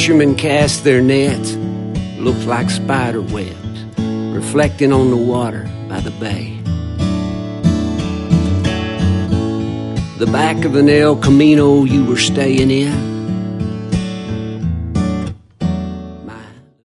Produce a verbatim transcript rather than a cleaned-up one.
fishermen cast their nets, looked like spider webs, reflecting on the water by the bay. The back of an El Camino you were staying in,